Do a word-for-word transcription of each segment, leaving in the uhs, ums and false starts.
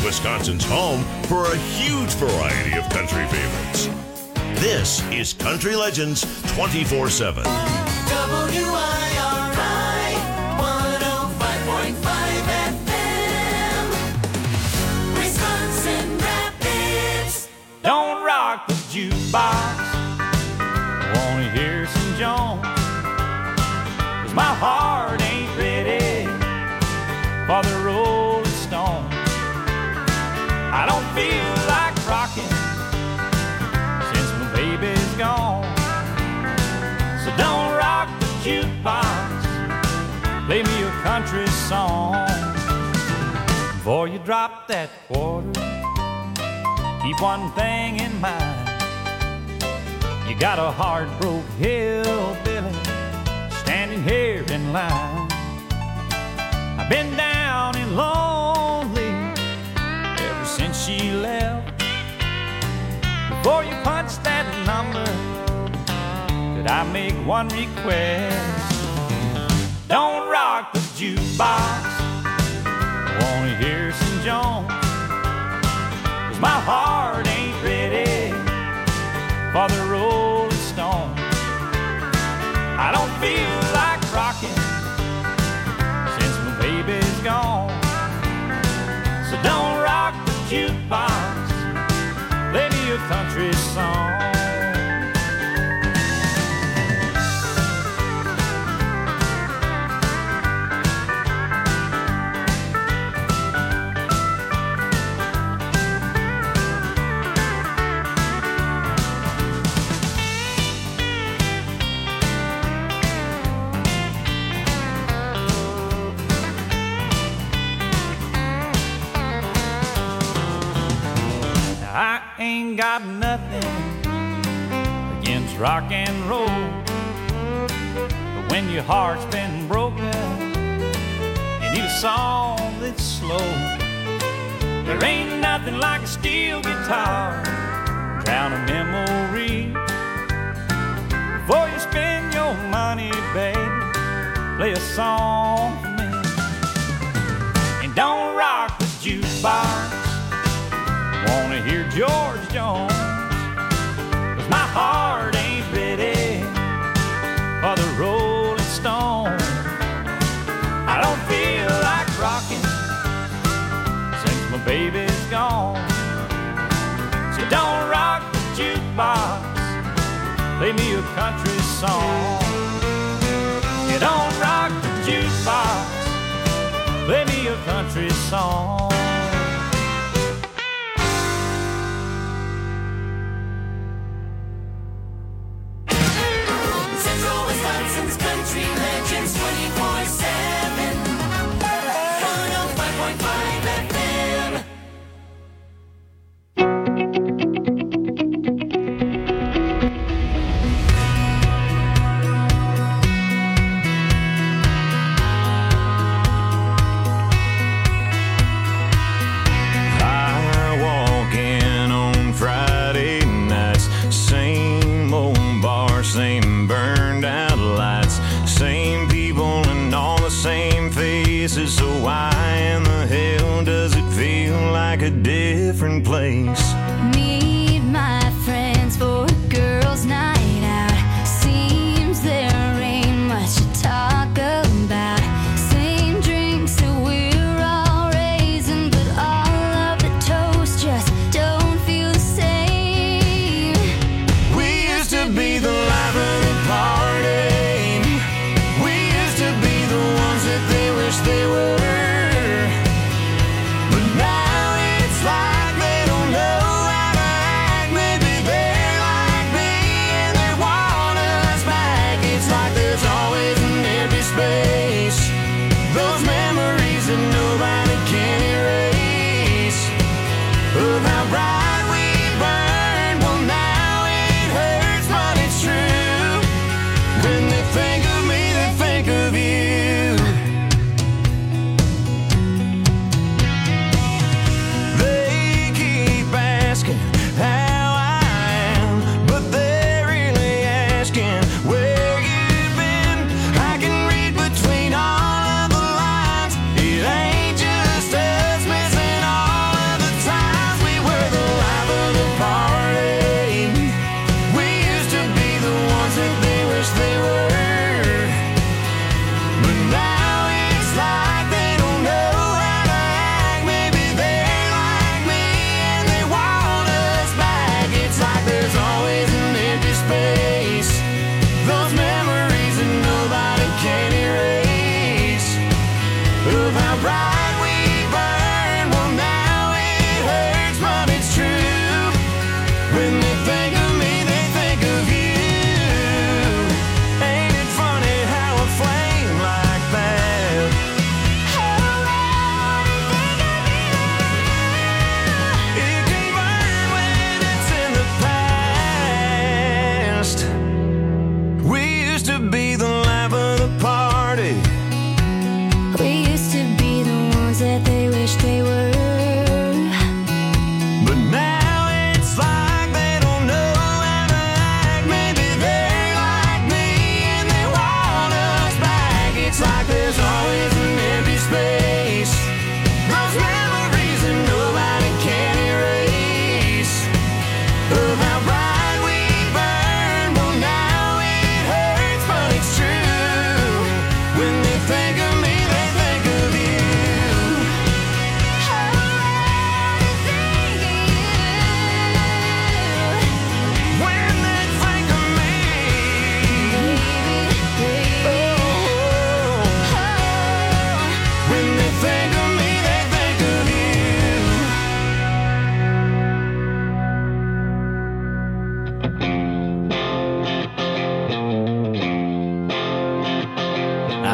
Wisconsin's home for a huge variety of country favorites. This is Country Legends twenty-four seven. W I R I one oh five point five F M, Wisconsin Rapids. Don't rock the jukebox, I wanna hear some Jones, 'cause my heart ain't ready for the Rolling Stones. I don't feel like rocking since my baby's gone. So don't rock the jukebox, play me a country song. Before you drop that quarter, keep one thing in mind. You got a heart-broke hillbilly standing here in line. I've been down and lonely ever since she left. Before you punch that number, did I make one request? Don't rock the jukebox, I wanna hear some Jones, 'cause my heart ain't ready for the Rolling Stones. I don't feel like rocking since my baby's gone. So don't rock the jukebox, play me a country song. I ain't got nothing against rock and roll, but when your heart's been broken, you need a song that's slow. There ain't nothing like a steel guitar, drown a memory. Before you spend your money, baby, play a song for me. And don't rock the jukebox, wanna hear George Jones, 'cause my heart ain't ready for the Rolling Stones. I don't feel like rocking since my baby's gone. So don't rock the jukebox, play me a country song. You don't rock the jukebox, play me a country song. Country Legends twenty-four seven, one oh five point five F M. I walk in on Friday nights, same old bar, same burned out lights, same people and all the same faces. So why in the hell does it feel like a different place? Meet my friends for a girls' night out. Seems there ain't much to talk about. Same drinks that we're all raising, but all of the toast just don't feel the same. We used to be the life of the party. We used to be the ones that they wish they were. But now it's like they don't know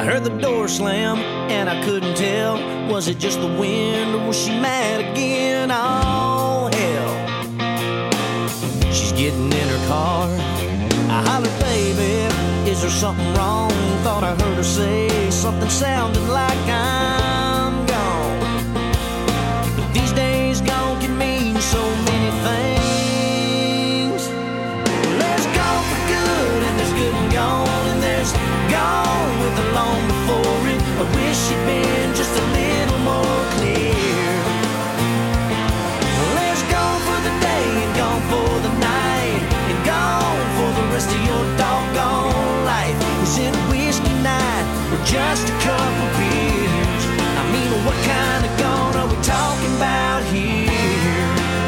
I heard the door slam and I couldn't tell, was it just the wind or was she mad again? Oh hell, she's getting in her car. I hollered, baby, is there something wrong? Thought I heard her say something sounding like I'm gone. But these days gone can mean so many things. There's gone for good and there's good and gone, and there's gone with the long before it. I wish she'd been just a little more clear. Well, there's gone for the day and gone for the night, and gone for the rest of your doggone life. Is it whiskey night or just a couple beers? I mean, what kind of gone are we talking about here?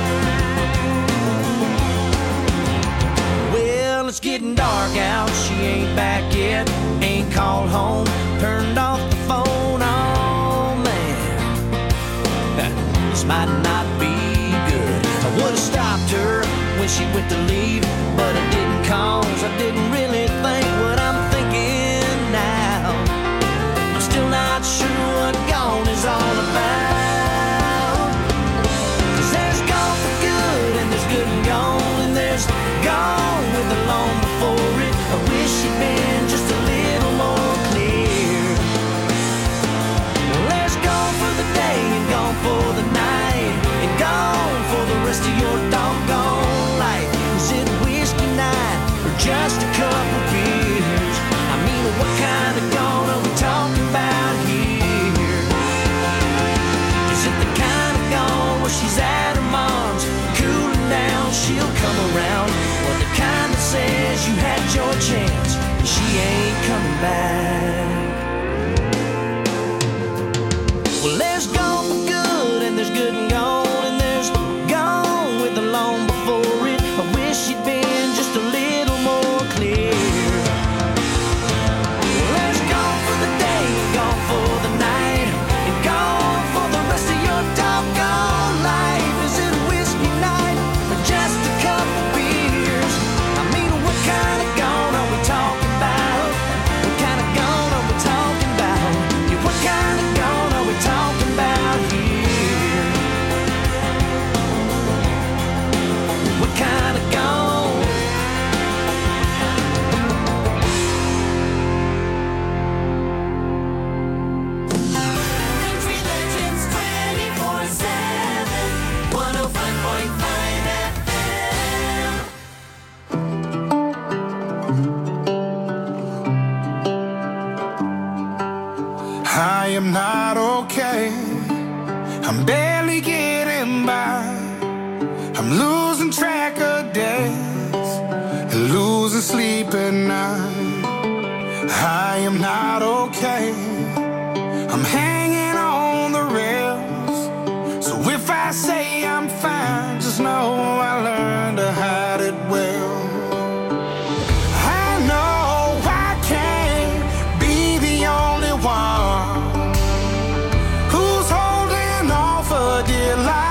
Well, it's getting dark out, she ain't back yet, ain't called home, turned off the phone. Oh man, this might not be good. I would've stopped her when she went to leave, but I didn't, cause I didn't really think what I'm thinking now. I'm still not sure what gone is all about. Cause there's gone for good and there's good and gone, and there's gone with the long before it. I wish she'd been just a little more clear. Well, there's gone for the day and gone for the night, and gone for the rest of your doggone life. Is it whiskey night or just a couple beers? I mean, what kind of gone are we talking about here? Is it the kind of gone where she's at her mom's, cooling down, she'll come around? Or the kind that says you had your chance and she ain't coming back? Well, there's gone for good and there's good and gone, and there's gone with the long before it. I wish she'd been just a little more clear. Well, there's gone for the day and gone for the night, and gone for the rest of your doggone life. Is it whiskey night or just a couple beers? I mean, what kind of gone are we talking about? What kind of gone are we talking about? Yeah, what kind of gone are we talking about here? What kind of gone? Country Legends twenty-four seven, one oh five point five F M. I am not okay. I'm barely getting by. I'm losing track of days and losing sleep at night. I am not okay. I'm hanging on the rails. So if I say I'm fine, just know I learned to hide it well. I know I can't be the only one who's holding on for dear life.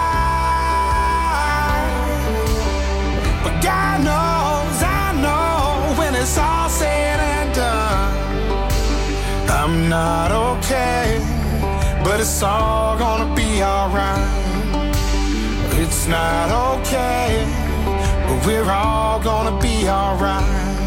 But God knows, I know, when it's all said and done, I'm not okay, but it's all gonna be alright. It's not okay, but we're all gonna be alright.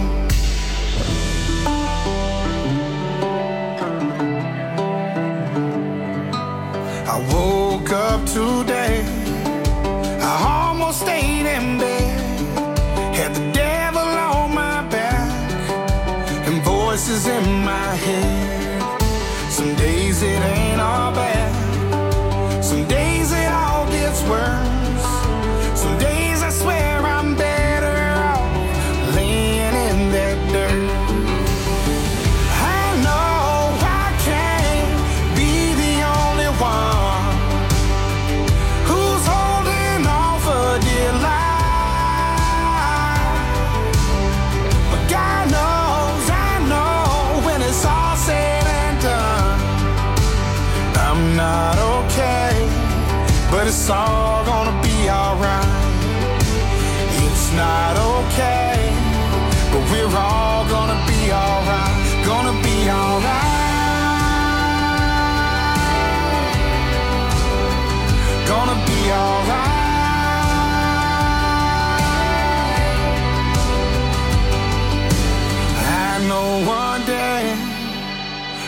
I woke up today, I almost stayed in bed, had the devil on my back and voices in my head. Some days it ain't all bad, some days it all gets worse. Some days I swear I'm better off laying in that dirt. I know I can't be the only one who's holding on for dear life. But God knows, I know, when it's all said and done, I'm not okay, but it's all gonna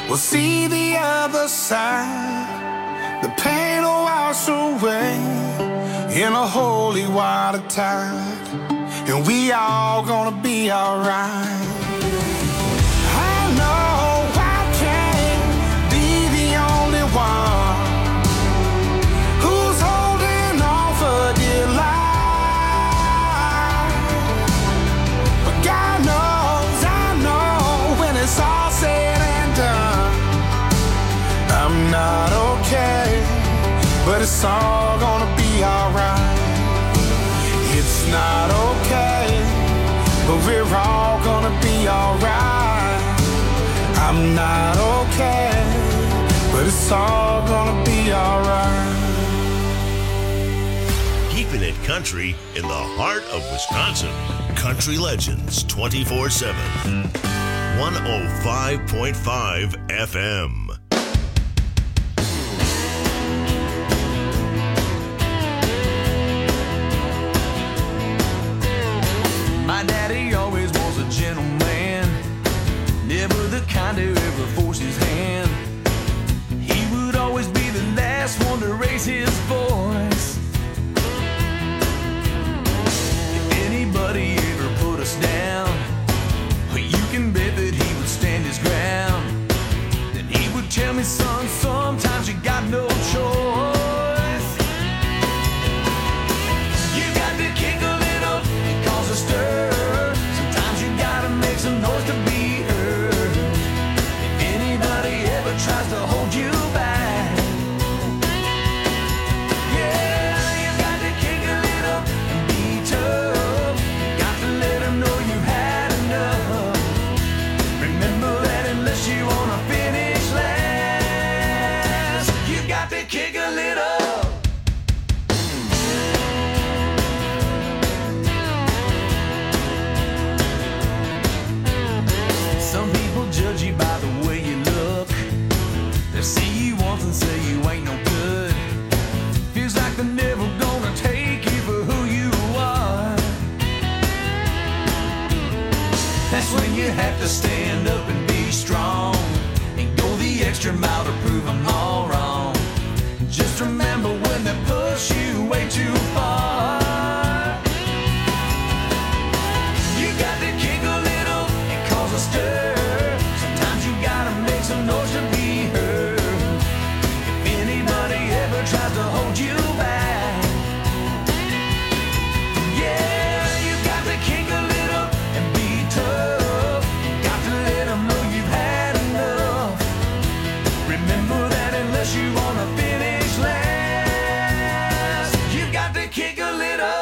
we'll see the other side. The pain will wash away in a holy water tide, and we all gonna be alright. I know I can't be the only one who's holding on for dear life, but God knows, I know when it's all said and done, I'm not okay, but it's all gonna be alright. It's not okay, but we're all gonna be alright. I'm not okay, but it's all gonna be alright. Keeping it country in the heart of Wisconsin. Country Legends twenty-four seven. one oh five point five F M. My daddy always was a gentleman, never the kind to ever force his hand. He would always be the last one to raise his voice. If anybody ever put us down, you can bet that he would stand his ground. Then he would tell me, son, sometimes you got no choice. You got to kick a little and cause a stir. Sometimes you gotta make some noise to be heard. If anybody ever tries to hold you back, yeah, you got to kick a little and be tough. Got to let them know you had enough. Remember that unless you wanna finish last, you got to kick a little. Some people judge you by the way you look. They see you once and say you ain't no good. Feels like they're never gonna take you for who you are. That's when you have to stand up and be strong and go the extra mile to prove them all wrong. Just remember when they push you way too far, you got to kick a little and cause a stir. Sometimes you gotta make some noise to be heard. If anybody ever tries to hold you back, yeah, you got to kick a little and be tough. Got to let them know you've had enough. Remember that unless you wanna finish last, you got to kick a little.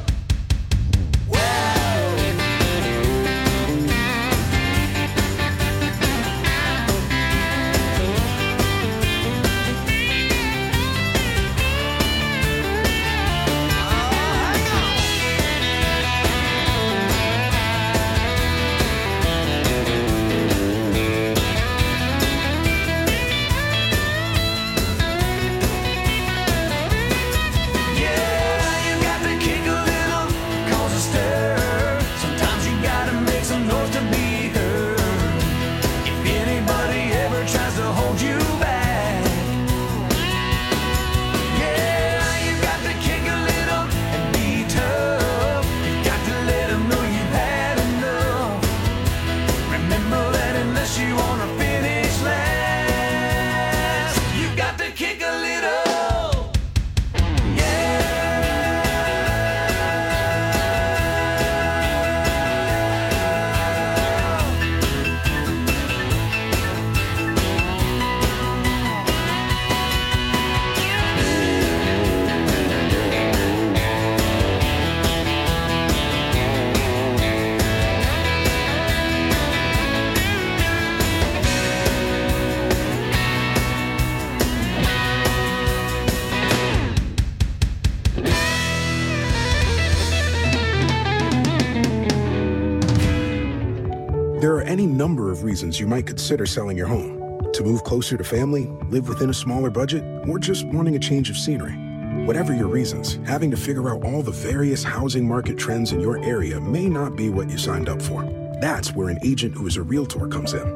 There are any number of reasons you might consider selling your home. To move closer to family, live within a smaller budget, or just wanting a change of scenery. Whatever your reasons, having to figure out all the various housing market trends in your area may not be what you signed up for. That's where an agent who is a realtor comes in.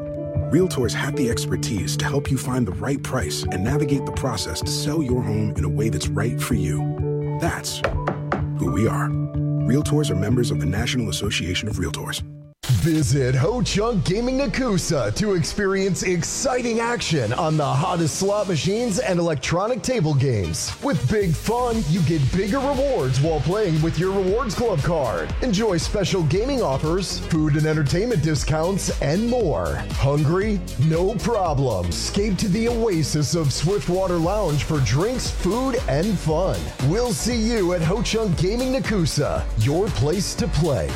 Realtors have the expertise to help you find the right price and navigate the process to sell your home in a way that's right for you. That's who we are. Realtors are members of the National Association of Realtors. Visit Ho Chunk Gaming Nakusa to experience exciting action on the hottest slot machines and electronic table games. With big fun, you get bigger rewards while playing with your Rewards Club card. Enjoy special gaming offers, food and entertainment discounts, and more. Hungry? No problem. Escape to the oasis of Swiftwater Lounge for drinks, food, and fun. We'll see you at Ho Chunk Gaming Nakusa, your place to play.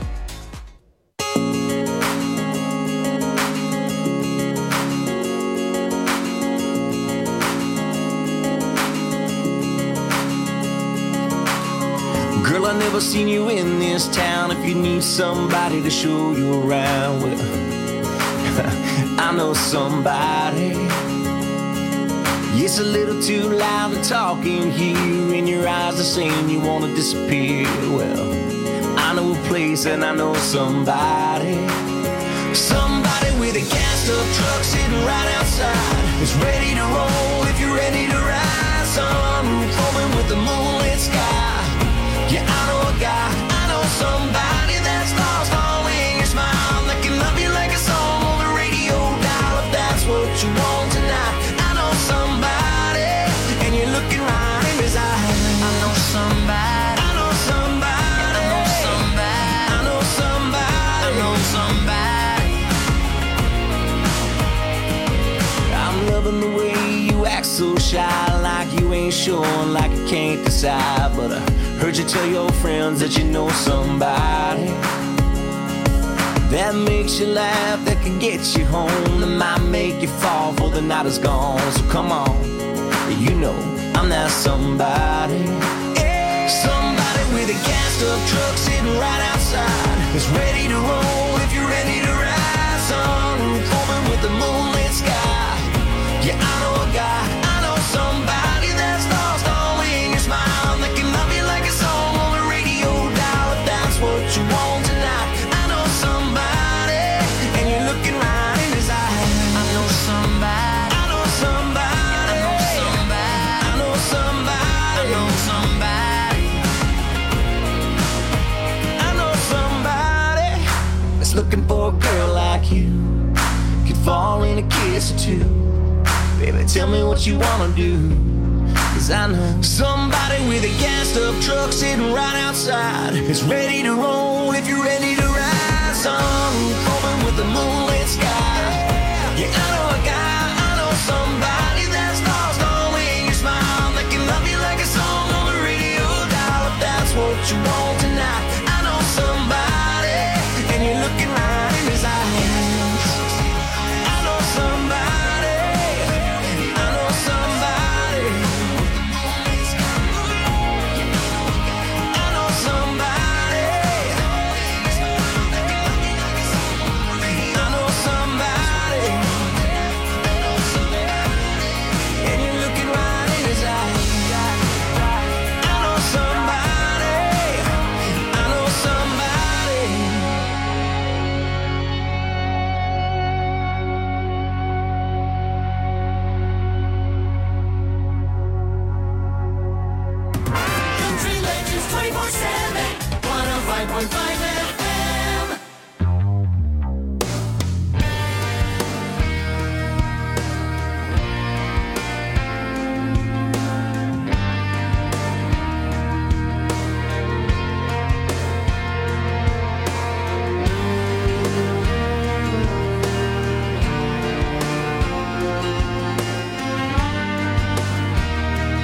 Girl, I never seen you in this town. If you need somebody to show you around, well, I know somebody. It's a little too loud to talk in here, and your eyes are saying you want to disappear. Well, I know a place and I know somebody. Somebody with a cast-up truck sitting right outside. It's ready to roll if you're ready to ride. Sunroof open with the moonlit sky. Yeah, I know a guy, I know somebody that's lost all in your smile. That can love you like a song on the radio dial. If that's what you want tonight, I know somebody, and you're looking right in his eyes. I know somebody, I know somebody, I know somebody, I know somebody, I know somebody. I'm loving the way you act so shy, like you ain't sure, like you can't decide, but I heard you tell your friends that you know somebody that makes you laugh, that can get you home, that might make you fall before the night is gone. So come on, you know I'm that somebody. Somebody with a cast-up truck sitting right outside. It's ready to roll if you're ready to ride. Sunroof open with the moonlit sky. Yeah, I know a guy, I know somebody that's lost all in your smile. That can love you like a song on the radio dial. If that's what you want tonight, I know somebody, and you're looking right in his eyes. I know somebody, I know somebody, I know somebody, I know somebody, I know somebody, I know somebody that's looking for a girl like you. Could fall in a kiss or two. Baby, tell me what you wanna do, 'cause I know somebody with a gassed-up truck sitting right outside. It's ready to roll if you're ready to ride. Sunroof open with the moonlit sky. Yeah, I know a guy, I know somebody that's lost all in your smile. That can love you like a song on the radio dial. If that's what you want tonight, I know somebody, and you're looking right in his eyes. I know somebody.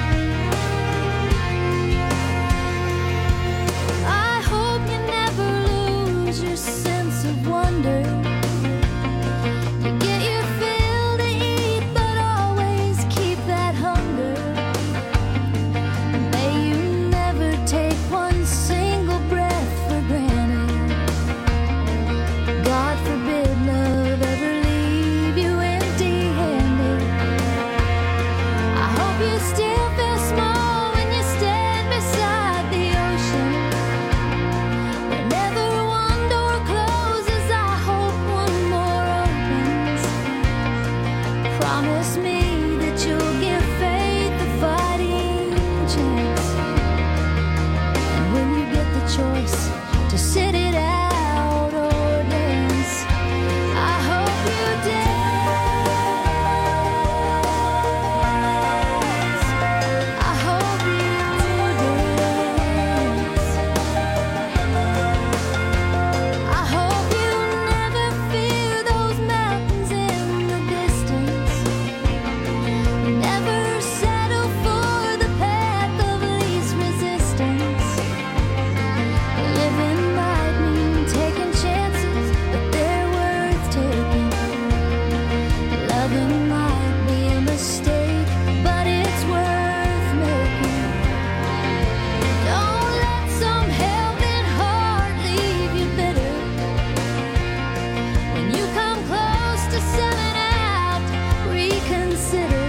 I hope you never Promise me that you'll give faith a fighting chance. And when you get the choice to sit it out or dance, I hope you dance. I hope you dance. I hope you never fear those mountains in the distance. Never settle for the path of least resistance. Living might mean taking chances, but they're worth taking. Loving might be a mistake, but it's worth making. Don't let some helping heart leave you bitter. When you come close to selling out, reconsider.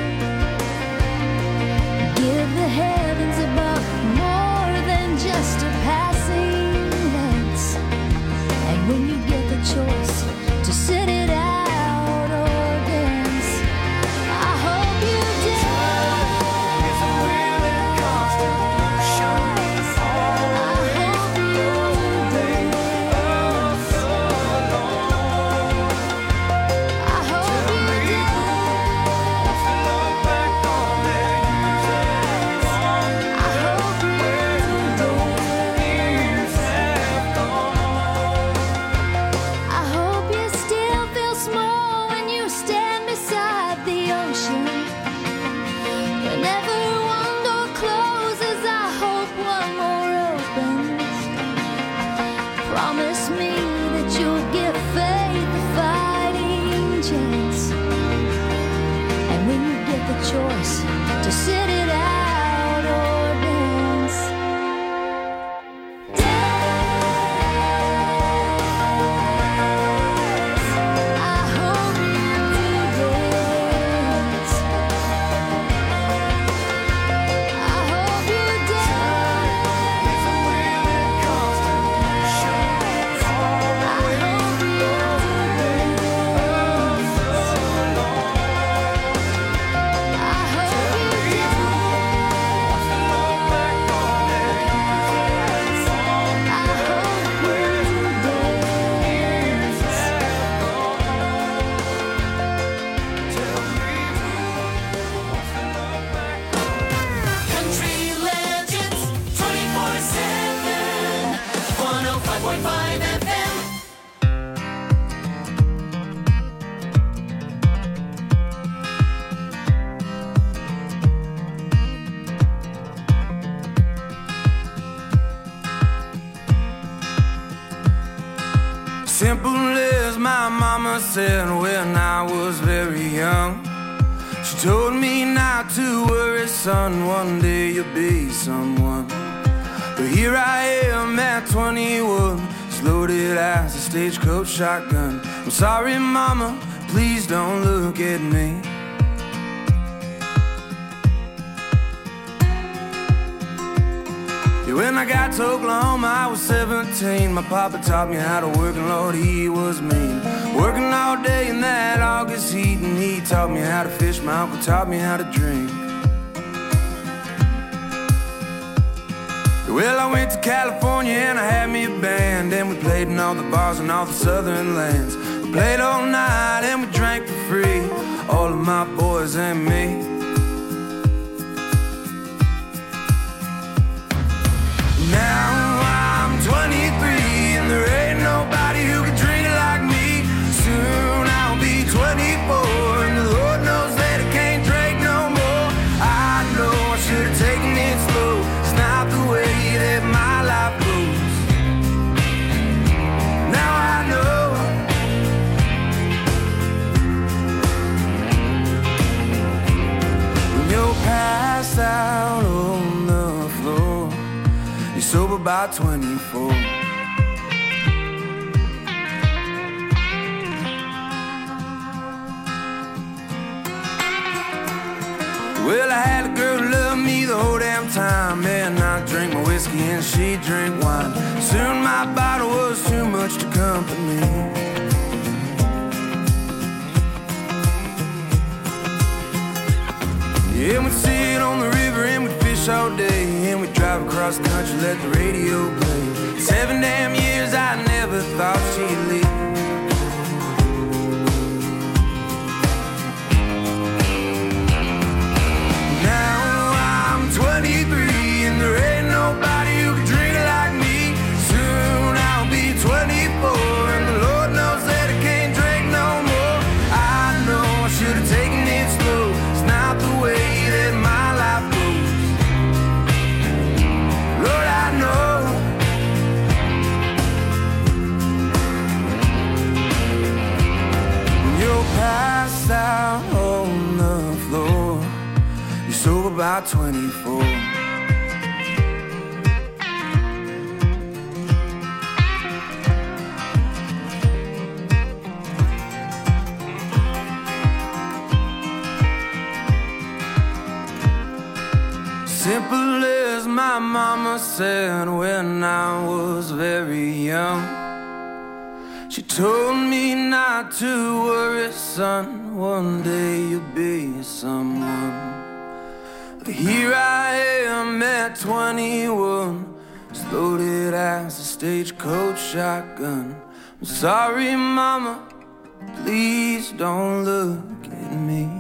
Give the heavens above more than just a passing glance. And when you get the choice to sit it out or dance, I hope you dance. I hope you dance. I hope you dance. I hope you I hope you still feel small when you stand beside the ocean. Whenever one door closes, I hope one more opens. Promise me that you'll give faith a fighting chance. And when you get the choice to sit it out or dance, dance. I hope you dance. I hope you dance. I hope you Country Legends twenty-four seven, one oh five point five F M. Simple as my mama said when I was very young. She told me not to worry, son, one day you'll be someone. But here I am at twenty-one, as loaded as a stagecoach shotgun. I'm sorry, mama, please don't look at me. Yeah, when I got to Oklahoma, I was seventeen. My papa taught me how to work, and Lord, he was mean. Working all day in that August heat, and he taught me how to fish. My uncle taught me how to drink. Well, I went to California and I had me a band, and we played in all the bars in all the southern lands. We played all night and we drank for free, all of my boys and me. Now I'm twenty-three and there ain't nobody who can drink it like me. Soon I'll be twenty-four and the Lord knows that I can't drink no more. I know I should have taken it slow. It's not the way that my life goes. Now I know. When you're passed out on the floor, you're sober by twenty-four. Well, I had a girl who loved me the whole damn time, and I drink my whiskey and she drink wine. Soon my bottle was too much to comfort me. Yeah, we'd sit on the river and we'd fish all day, and we'd drive across the country, let the radio play. Seven damn years I never thought she'd leave. Now I'm twenty-three and there ain't nobody who can drink like me. Soon I'll be twenty-four and the Lord knows that I can't drink no more. I know I should have taken it slow. It's not the way that my life goes. Lord, I know. You're passed out on the floor. You're sober by twenty-four. Simple as my mama said when I was very young. She told me not to worry, son, one day you'll be someone. But here I am at twenty-one, as loaded as a stagecoach shotgun. I'm sorry, mama, please don't look at me.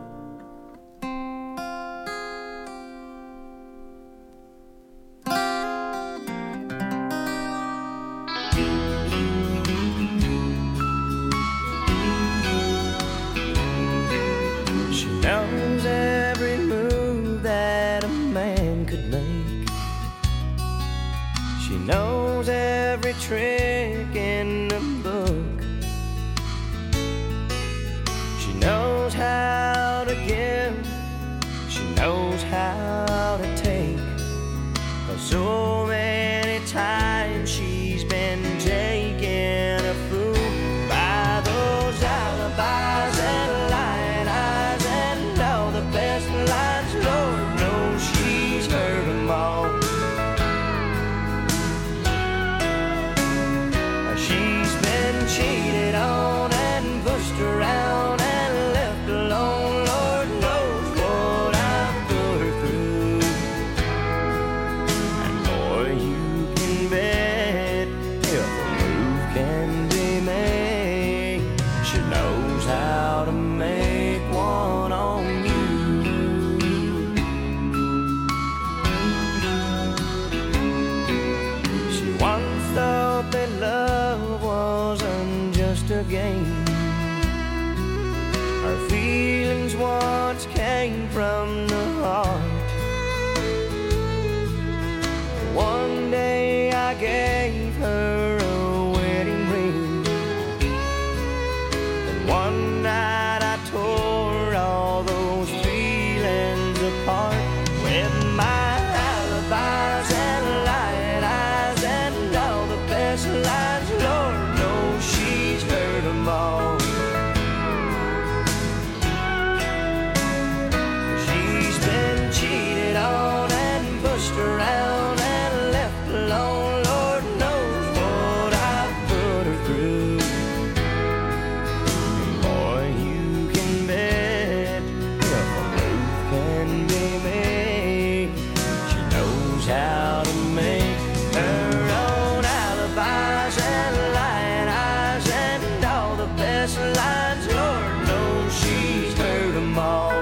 Knows every move that a man could make. She knows every trick in the book. She knows how to give. She knows how to take. But so many times she's been taken a fool by those alibis and lying eyes and all the best lines. Lord knows she's heard them all. She's been cheated on and pushed around and left alone. Lord knows what I've put her through. And boy, you can bet if a move can be made, she knows how to make one on you. She once thought that love wasn't just a game. Her feelings once came from the heart. One day I gave her a wedding ring, and one night I tore all those feelings apart with my alibis and lying eyes and all the best lines. Lord knows she's heard them all. She's been cheated on and pushed around and left alone. Lord knows what I've put her through. And boy, you can bet if a move can be made, she knows how to make her own alibis and lying eyes and all the best lines. Lord knows she's heard them all.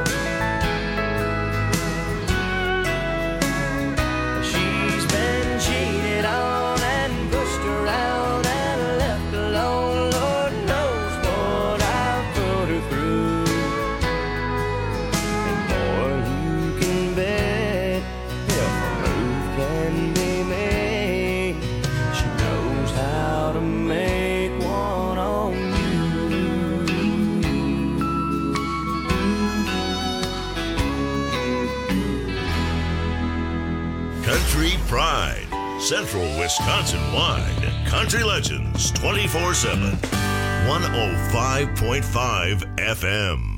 She's been cheated on and pushed around and left alone. Lord knows what I've put her through. And boy, you can bet if a move can be made, she knows how to make one on you. Country Pride, Central Wisconsin wide. Country Legends twenty-four seven. one oh five point five F M.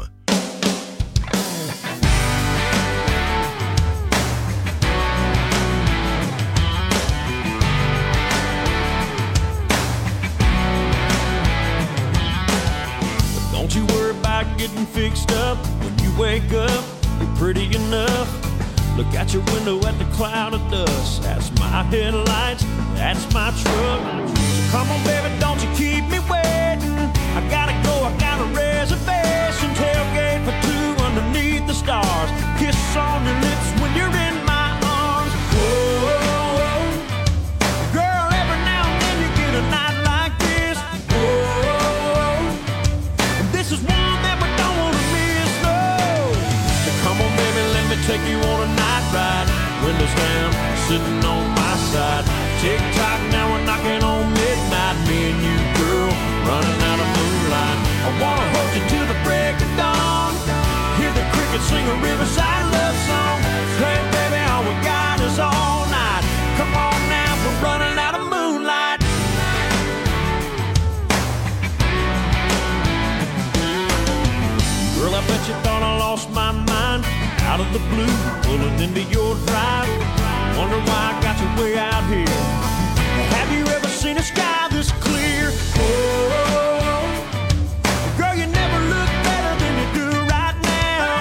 Don't you worry about getting fixed up when you wake up you're pretty enough. Look out your window at the cloud of dust. That's my headlights, that's my truck. So come on, baby, don't you keep me waiting. I gotta go, I got a reservation. Tailgate for two underneath the stars. Kiss on your lips when you're in my arms. Whoa, girl, every now and then you get a night like this. Whoa, this is one that we don't want to miss, no. So come on, baby, let me take you on a night ride. Windows down, sitting on my side. Tick tock, now we're knocking on midnight. Me and you, girl, running out of moonlight. I wanna hold you till the break of dawn. Hear the crickets sing a riverside love song. Hey, baby, all we got is all night. Come on now, we're running out of moonlight. Girl, I bet you thought I lost my mind. Out of the blue, pulling into your drive. Wonder why I got you way out here. Have you ever seen a sky this clear? Oh, girl, you never look better than you do right now.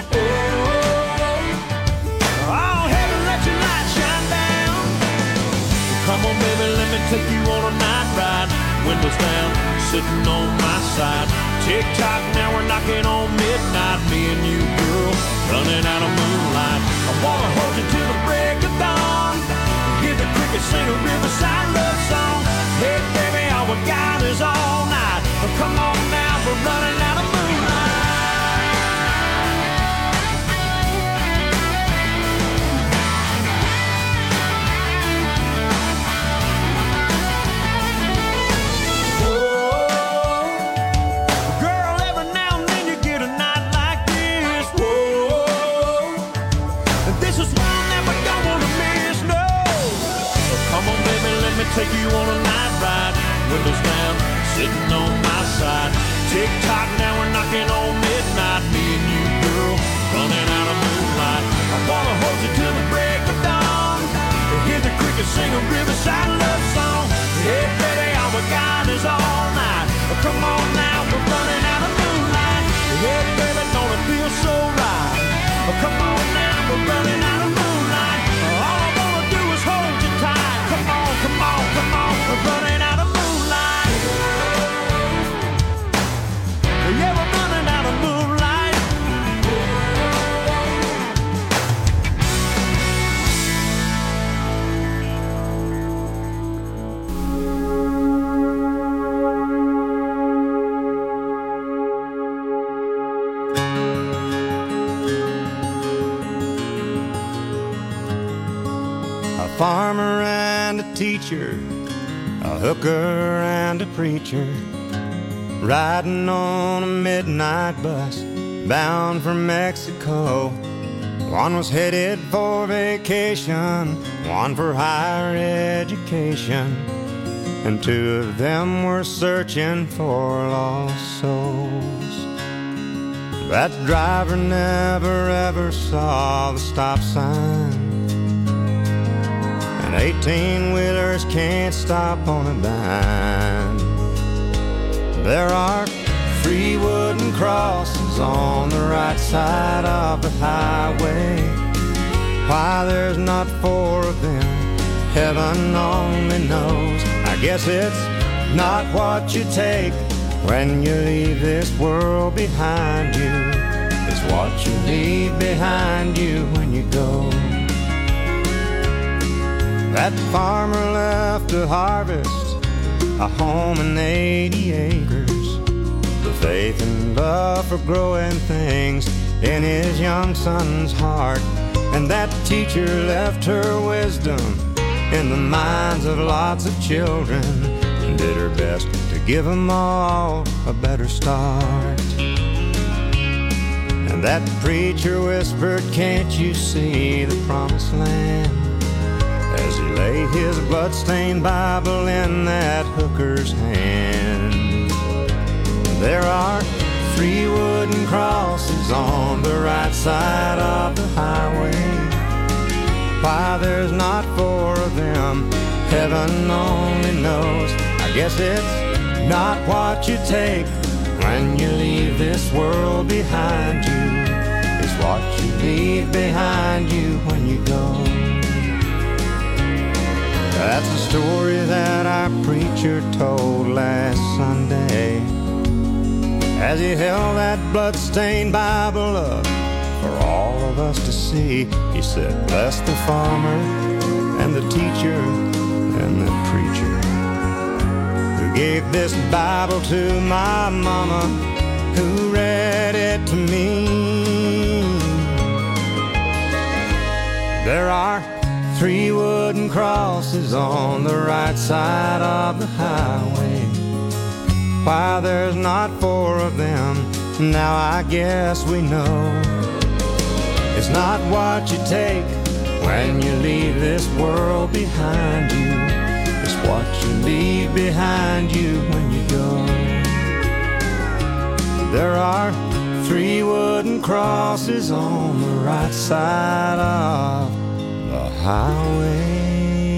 Oh, oh, heaven, let your light shine down. Come on, baby, let me take you on a night ride. Windows down, sitting on my side. Tick tock, now we're knocking on midnight. Me and you, girl, running out of moonlight. I wanna hold you till the break of dawn. Hear the crickets sing a riverside love song. Hey, baby, all we got is all night. Oh, come on now, we're running out of take you on a night ride. Windows down, sitting on my side. Tick tock, now we're knocking on midnight. Me and you, girl, running out of moonlight. I wanna hold you till the break of dawn. Hear the crickets sing a riverside love song. Hey, baby, all we got is all night. Oh, come on now, we're running out of moonlight. Hey, baby, don't it feel so right? Oh, come on now, we're running out of moonlight. All I wanna do is hold you tight. Come on, come on, come on, we're running out of moonlight. Yeah, we're running out of moonlight. A farmer and a teacher, a hooker and a preacher, riding on a midnight bus bound for Mexico. One was headed for vacation, one for higher education, and two of them were searching for lost souls. That driver never ever saw the stop sign, and eighteen-wheelers can't stop on a dime. There are three wooden crosses on the right side of the highway. Why there's not four of them, heaven only knows. I guess it's not what you take when you leave this world behind you. It's what you leave behind you when you go. That farmer left to harvest a home and eighty acres, the faith and love for growing things in his young son's heart. And that teacher left her wisdom in the minds of lots of children, and did her best to give them all a better start. And that preacher whispered, "Can't you see the promised land?" as he lay his blood-stained Bible in that hooker's hand. There are three wooden crosses on the right side of the highway. Why there's not four of them, heaven only knows. I guess it's not what you take when you leave this world behind you. It's what you leave behind you when you go. That's the story that our preacher told last Sunday as he held that blood-stained Bible up for all of us to see. He said, bless the farmer and the teacher and the preacher who gave this Bible to my mama, who read it to me. There are three wooden crosses on the right side of the highway. Why there's not four of them, now I guess we know. It's not what you take when you leave this world behind you. It's what you leave behind you when you go. There are three wooden crosses on the right side of the highway.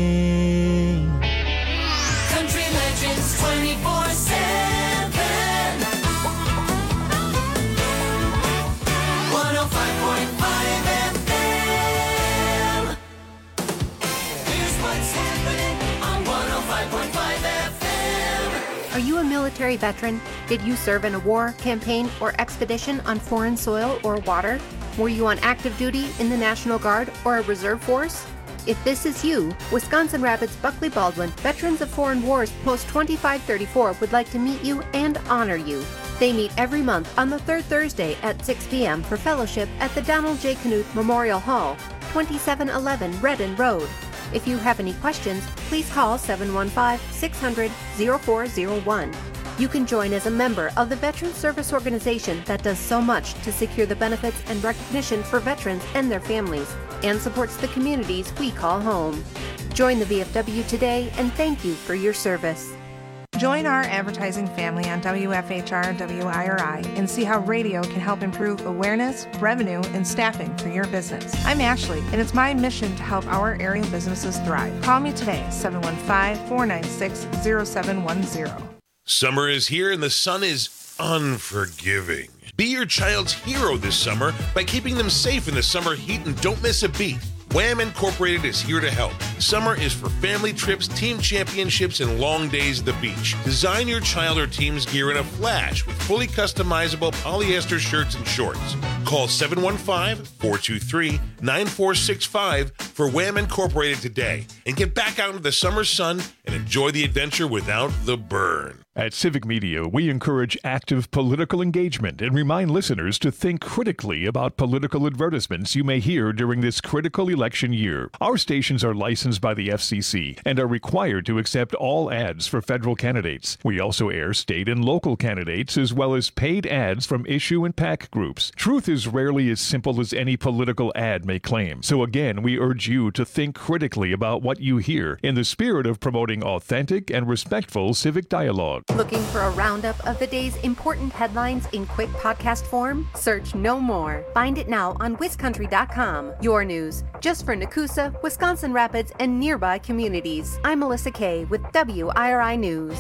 Country Legends twenty-four seven. one oh five point five F M. Here's what's happening on one oh five point five F M. Are you a military veteran? Did you serve in a war, campaign, or expedition on foreign soil or water? Were you on active duty in the National Guard or a reserve force? If this is you, Wisconsin Rapids Buckley Baldwin Veterans of Foreign Wars Post twenty-five thirty-four would like to meet you and honor you. They meet every month on the third Thursday at six p.m. for fellowship at the Donald J. Knuth Memorial Hall, twenty-seven eleven Redden Road. If you have any questions, please call seven one five, six hundred, oh four oh one. You can join as a member of the Veterans Service Organization that does so much to secure the benefits and recognition for veterans and their families, and supports the communities we call home. Join the V F W today, and thank you for your service. Join our advertising family on W F H R and W I R I and see how radio can help improve awareness, revenue, and staffing for your business. I'm Ashley, and it's my mission to help our area businesses thrive. Call me today, seven one five, four nine six, oh seven one oh. Summer is here and the sun is unforgiving. Be your child's hero this summer by keeping them safe in the summer heat and don't miss a beat. Wham Incorporated is here to help. Summer is for family trips, team championships, and long days at the beach. Design your child or team's gear in a flash with fully customizable polyester shirts and shorts. Call seven one five, four two three, nine four six five for Wham Incorporated today and get back out into the summer sun and enjoy the adventure without the burn. At Civic Media, we encourage active political engagement and remind listeners to think critically about political advertisements you may hear during this critical election year. Our stations are licensed by the F C C and are required to accept all ads for federal candidates. We also air state and local candidates as well as paid ads from issue and PAC groups. Truth is rarely as simple as any political ad may claim. So again, we urge you to think critically about what you hear in the spirit of promoting authentic and respectful civic dialogue. Looking for a roundup of the day's important headlines in quick podcast form? Search No More. Find it now on wiscountry dot com. Your news, just for Nakusa, Wisconsin Rapids, and nearby communities. I'm Melissa Kay with W I R I News.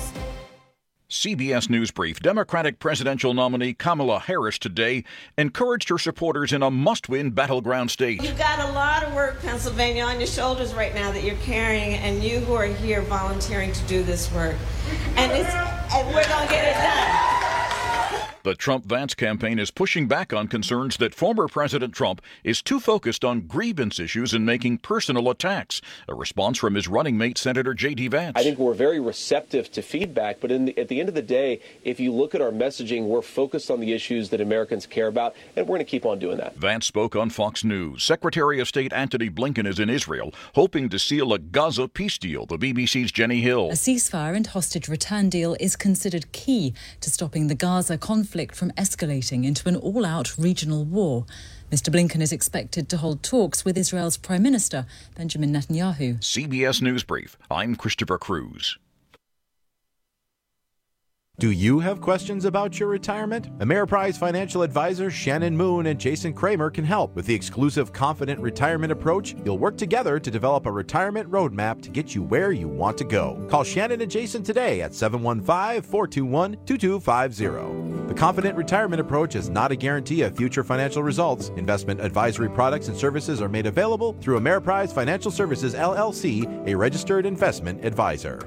C B S News Brief. Democratic presidential nominee Kamala Harris today encouraged her supporters in a must-win battleground state. You've got a lot of work, Pennsylvania, on your shoulders right now that you're carrying, and you who are here volunteering to do this work. And, it's, and we're going to get it done. The Trump-Vance campaign is pushing back on concerns that former President Trump is too focused on grievance issues and making personal attacks. A response from his running mate, Senator J D. Vance. I think we're very receptive to feedback, but in the, at the end of the day, if you look at our messaging, we're focused on the issues that Americans care about, and we're going to keep on doing that. Vance spoke on Fox News. Secretary of State Antony Blinken is in Israel, hoping to seal a Gaza peace deal. The B B C's Jenny Hill. A ceasefire and hostage return deal is considered key to stopping the Gaza conflict from escalating into an all-out regional war. Mister Blinken is expected to hold talks with Israel's Prime Minister, Benjamin Netanyahu. C B S News Brief. I'm Christopher Cruz. Do you have questions about your retirement? Ameriprise financial advisors Shannon Moon and Jason Kramer can help. With the exclusive Confident Retirement Approach, you'll work together to develop a retirement roadmap to get you where you want to go. Call Shannon and Jason today at seven one five, four two one, two two five zero. The Confident Retirement Approach is not a guarantee of future financial results. Investment advisory products and services are made available through Ameriprise Financial Services, L L C, a registered investment advisor.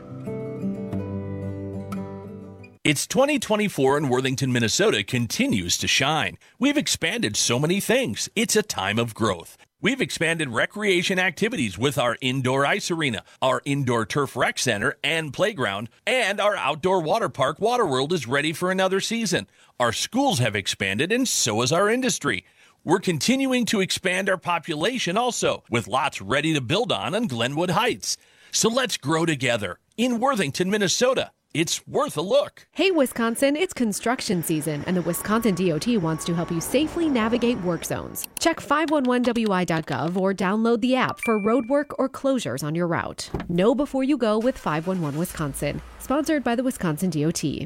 It's twenty twenty-four and Worthington, Minnesota continues to shine. We've expanded so many things. It's a time of growth. We've expanded recreation activities with our indoor ice arena, our indoor turf rec center and playground, and our outdoor water park, Waterworld, is ready for another season. Our schools have expanded, and so has our industry. We're continuing to expand our population also, with lots ready to build on on Glenwood Heights. So let's grow together in Worthington, Minnesota. It's worth a look. Hey, Wisconsin, it's construction season, and the Wisconsin D O T wants to help you safely navigate work zones. Check five one one W I dot gov or download the app for road work or closures on your route. Know before you go with five one one Wisconsin. Sponsored by the Wisconsin D O T.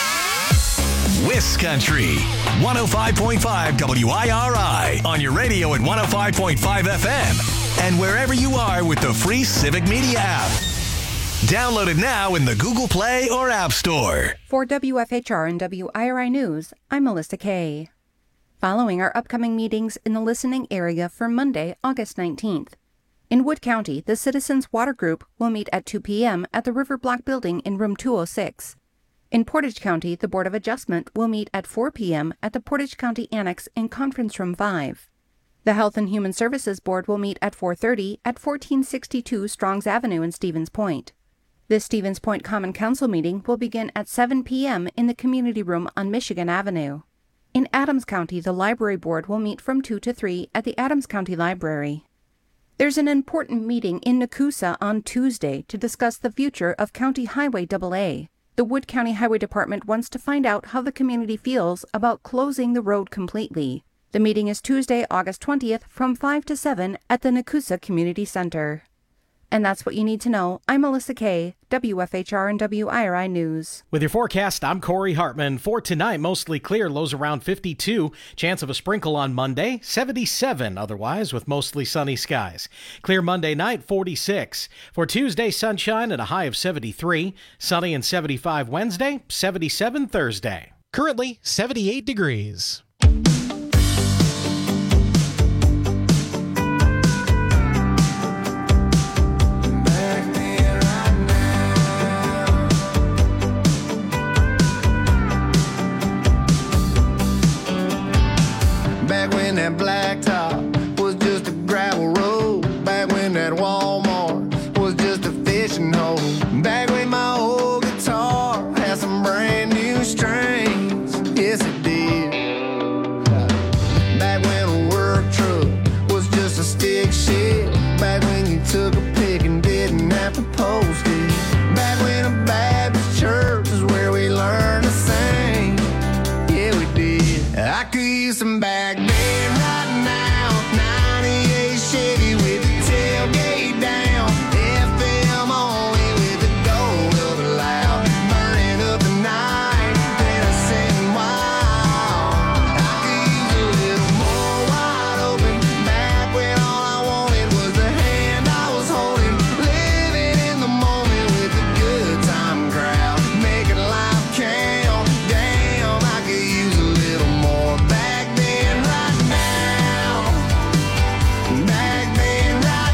Wiscountry, one oh five point five W I R I, on your radio at one oh five point five F M, and wherever you are with the free Civic Media app. Download it now in the Google Play or App Store. For W F H R and W I R I News, I'm Melissa Kay. Following our upcoming meetings in the listening area for Monday, August nineteenth. In Wood County, the Citizens Water Group will meet at two p.m. at the River Block Building in room two oh six. In Portage County, the Board of Adjustment will meet at four p.m. at the Portage County Annex in Conference Room five. The Health and Human Services Board will meet at four thirty at fourteen sixty-two Strongs Avenue in Stevens Point. The Stevens Point Common Council meeting will begin at seven p.m. in the Community Room on Michigan Avenue. In Adams County, the Library Board will meet from two to three at the Adams County Library. There's an important meeting in Nakusa on Tuesday to discuss the future of County Highway double A. The Wood County Highway Department wants to find out how the community feels about closing the road completely. The meeting is Tuesday, August twentieth from five to seven at the Nakusa Community Center. And that's what you need to know. I'm Melissa Kay, W F H R and W I R I News. With your forecast, I'm Corey Hartman. For tonight, mostly clear, lows around fifty-two. Chance of a sprinkle on Monday, seventy-seven otherwise, with mostly sunny skies. Clear Monday night, forty-six. For Tuesday, sunshine and a high of seventy-three. Sunny and seventy-five Wednesday, seventy-seven Thursday. Currently, seventy-eight degrees. Back when that blacktop was just a gravel road. Back when that Walmart was just a fishing hole. Back when my old guitar had some brand new strings. Yes, it did. Back when a work truck was just a stick shift. Back when you took a pic and didn't have to post it. Back when a Baptist church is where we learned to sing. Yeah, we did. I could use some back then right now. ninety-eight Chevy with the tailgate down. F M only with the gold of the loud. Burning up the night, then I sitting wild. I could use a little more wide open. Back when all I wanted was the hand I was holding. Living in the moment with the good time crowd. Making life count. Damn, I could use a little more back then right now. Back then right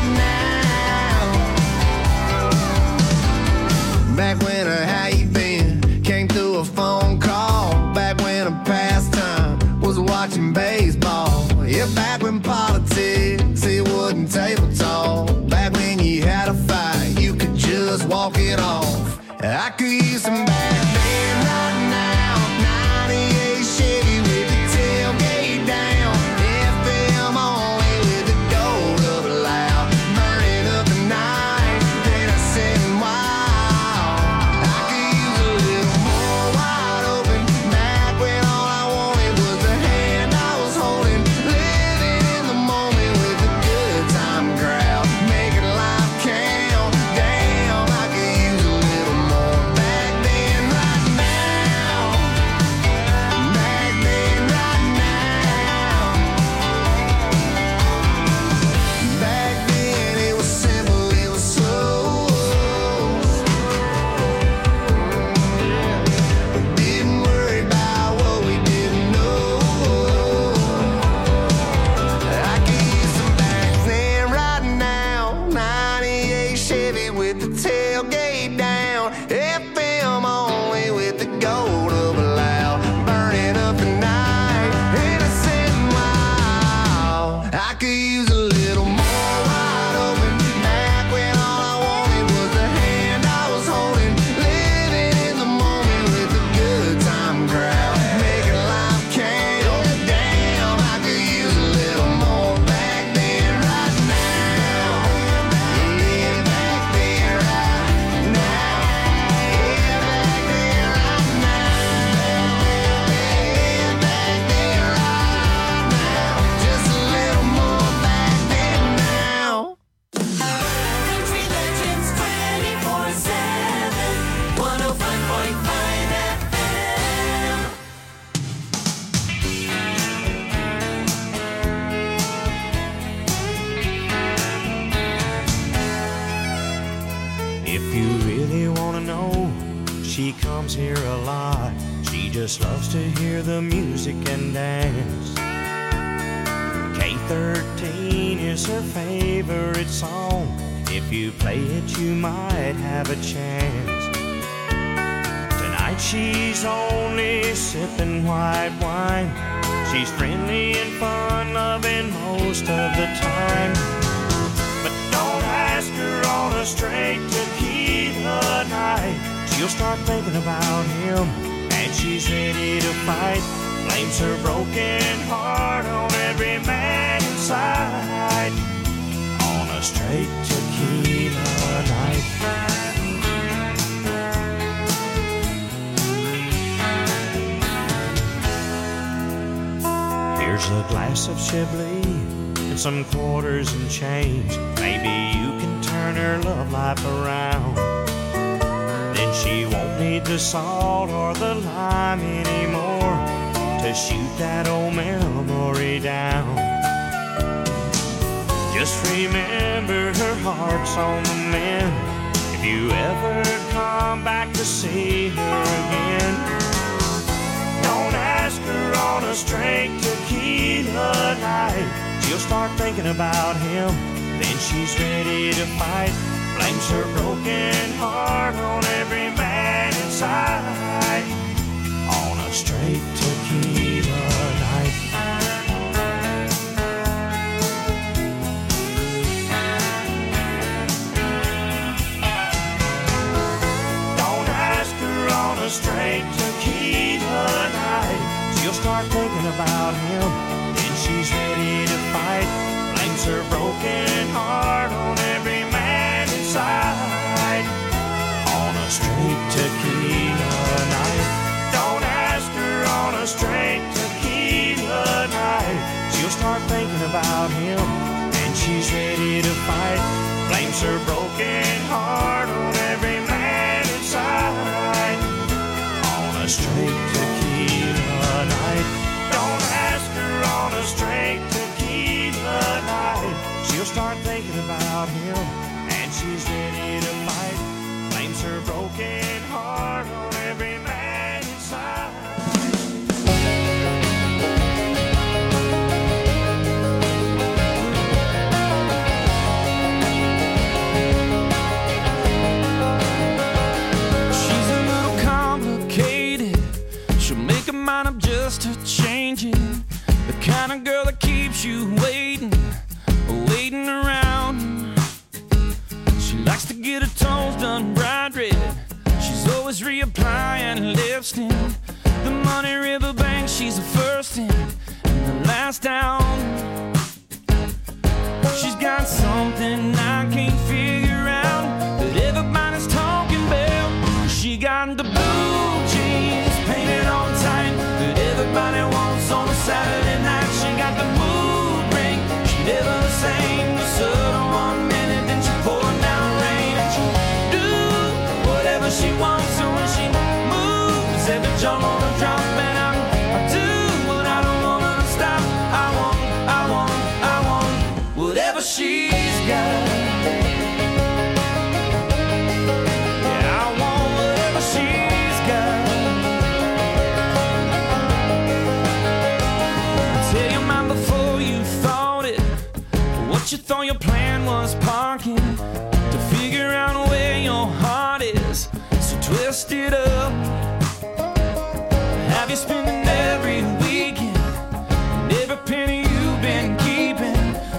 now. Back when a how you been came through a phone call. Back when a pastime was watching baseball. Yeah, back when politics, it wasn't table talk. Back when you had a fight, you could just walk it off. I could use some back then right now. ninety-eight Chevy with the tailgate down. F M only with the gold of the loud. Burning up the night, then I sitting wild. I could use a little more wide open. Back when all I wanted was the hand I was holding. Living in the moment with the good time crowd. Making life count. Damn, I could use a little more back then right could use a little more wide open. Back when all I wanted was the hand I was holding. Living in the moment with a good time crowd. Making life count. Damn, I could use a little more back then right now. Yeah, back then right now. Yeah, back then right now. Yeah, back then right now. Just a little more back then now. Country Legends twenty-four seven, one oh five point five F M. If you really want to know, she comes here a lot. She just loves to hear the music and dance. K thirteen is her favorite song. If you play it, you might have a chance. Tonight she's only sipping white wine. She's friendly and fun-loving most of the time. But don't ask her on a straight tequila night. She'll start thinking about him, and she's ready to fight. Blames her broken heart on every man inside. On a straight tequila night. Here's a glass of Chablis and some quarters and change. Maybe you can turn her love life around. Then she won't need the salt or the lime anymore to shoot that old memory down. Just remember her heart's on the mend. If you ever come back to see her again, don't ask her on a straight tequila night. She'll start thinking about him, then she's ready to fight. Blames her broken heart on every man inside. On a straight tequila night. Don't ask her on a straight tequila night. She'll start thinking about him, then she's ready to fight. Blames her broken heart on every man inside. On a straight tequila night. Don't ask her on a straight tequila night. She'll start thinking about him, and she's ready to fight. Blames her broken heart on every man inside. On a straight tequila night. Don't ask her on a straight tequila night. She'll start thinking about him, and she's ready to fight. Blames her broken heart on every man inside. She's a little complicated. She'll make a mind up just to change it. The kind of girl that keeps you waiting, waiting around. She likes to get her toes done bright red. She's always reapplying lipstick. The Money River Bank, she's the first in and the last down. She's got something I can't figure out that everybody's talking about. She got the blue jeans painted on tight that everybody wants on a Saturday night. She got the mood ring, she never the same. The sun on one minute, then she pouring down rain. And she do whatever she wants, so when she moves, every jump on a drop. And I, I do what I don't want her to stop. I want, I want, I want whatever she's got. Yeah, I want whatever she's got. Tell your mind before you thought it, what you thought your plan was parking, to figure out where your heart is, so twist it up. Have you spending every weekend and every penny you've been keeping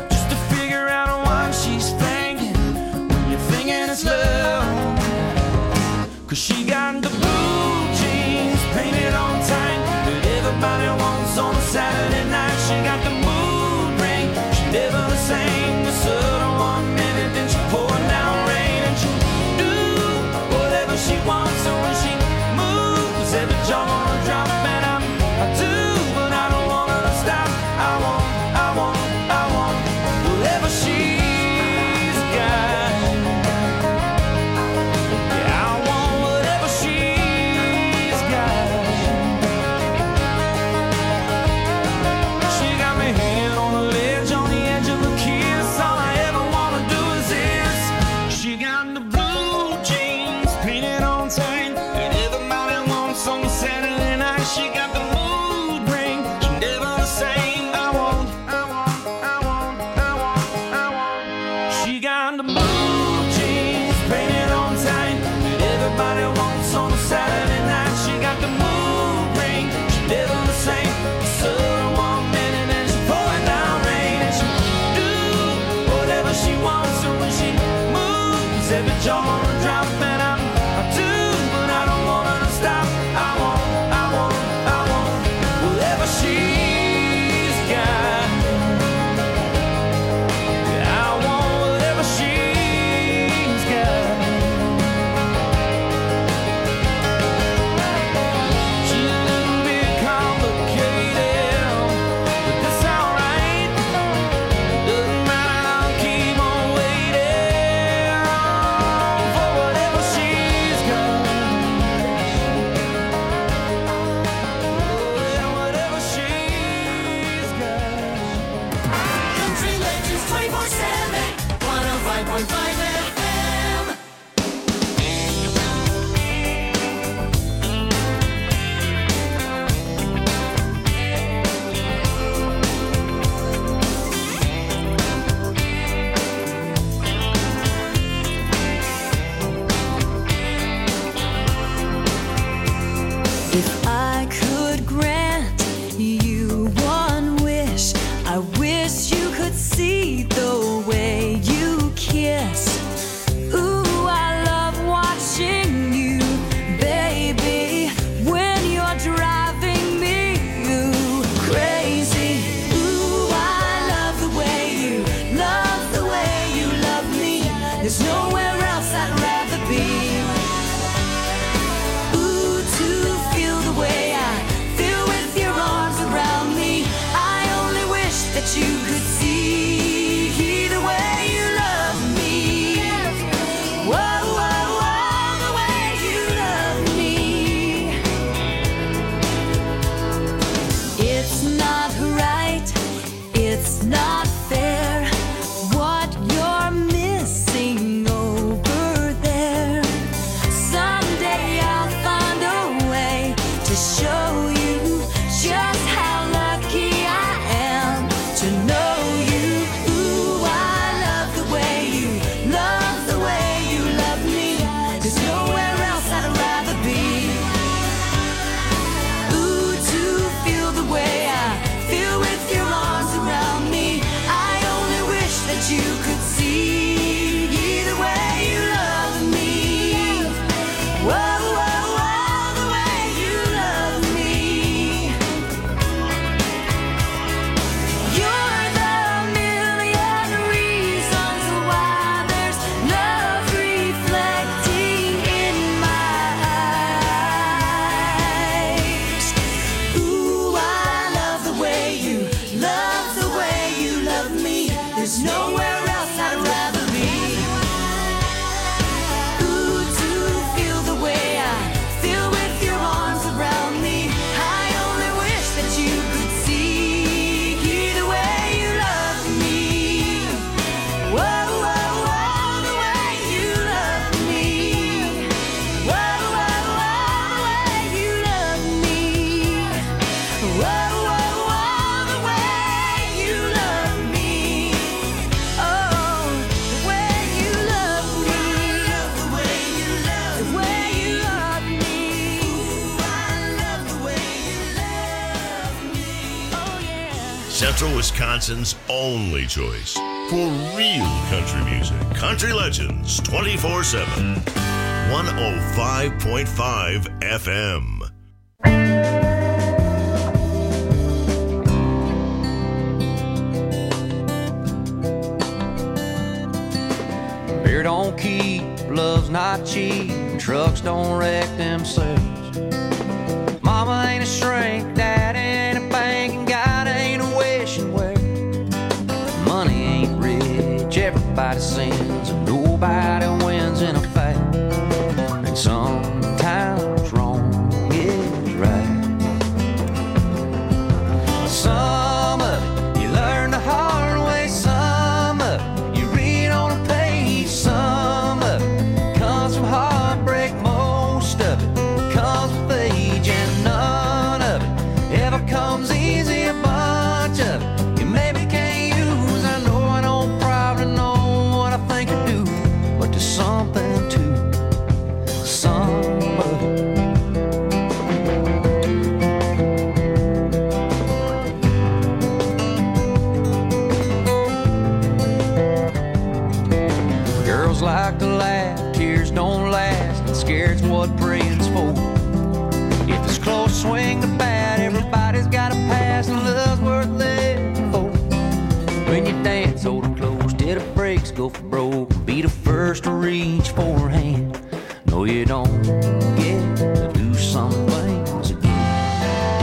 Y'all wanna drop and I'm I do, but I don't want her to stop. I want, I want, I want whatever she's got. I want whatever she's got. She's a little bit complicated, but that's alright. Doesn't matter, I'll keep on waiting for whatever she's got. Whatever she's got. Country Legends twenty-four seven, one oh five point five F M. If I could grant you one wish, I wish you could see the way you kiss. Ooh, I love watching you, baby, when you're driving me ooh, crazy. Ooh, I love the way you, love the way you love me. There's nowhere else I'd rather be. Ooh, to feel the way I feel with your arms around me. I only wish that you could see the way you love me. Whoa, whoa, whoa, the way you love me. It's not right, it's not fair, what you're missing over there. Someday I'll find a way to show you just how lucky I am to know you. Ooh, I love the way you love the way you love me. There's nowhere else I'd rather be. Ooh, to feel the way I feel with your arms around me. I only wish that you could see the way you love me. Whoa, whoa, whoa, the way you love me. You're the million reasons why there's love reflecting in my eyes. Ooh, I love the way you love the way you love me. There's nowhere else I'd rather be. Ooh, to feel the way I feel with your arms around me. I only wish that you could see the way you love me. Whoa, whoa, whoa, the way you love me. Whoa, whoa, whoa, the way you love me. Whoa, whoa, whoa, the way you love me. Oh, the way you love me. The way you love me. The way you love me. Ooh, I love the way you love me. Oh, yeah. Central Wisconsin's only choice for real country music. Country Legends twenty-four seven. one oh five point five F M. Beer don't keep, love's not cheap, trucks don't wreck themselves. Mama ain't a shrink, dad ain't a bank, and God ain't a wishing well. Money ain't rich, everybody sins, and nobody wins in a fight. And sometimes wrong is right. Some of it you learn the hard way, some of it you read on a page, some of it comes from heartbreak, most of it comes with age, and none of it ever comes easy. A bunch of it you maybe can't use. I know I don't probably know what I think I do, but there's something don't last, and scared's what praying's for. If it's close, swing the bat, everybody's got a pass, and love's worth living for. When you dance, hold it close till the brakes go for broke. Be the first to reach for a hand. No, you don't get to do some things again.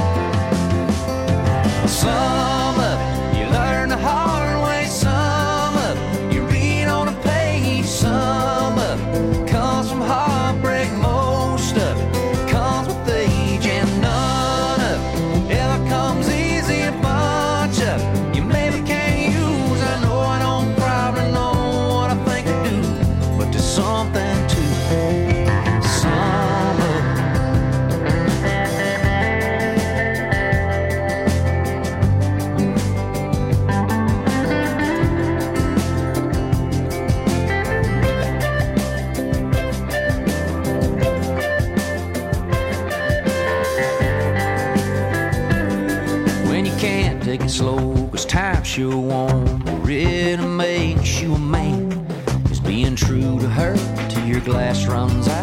Some of it you learn the hard way, some of it you read on a page, some of it comes from heartbreak, most of it comes with age, and none of it ever comes easy. A bunch of it you maybe can't use. I know I don't probably know what I think I do, but there's something to some of it. When you can't take it slow, cause time sure won't. What really makes you a man is being true to her till your glass runs out.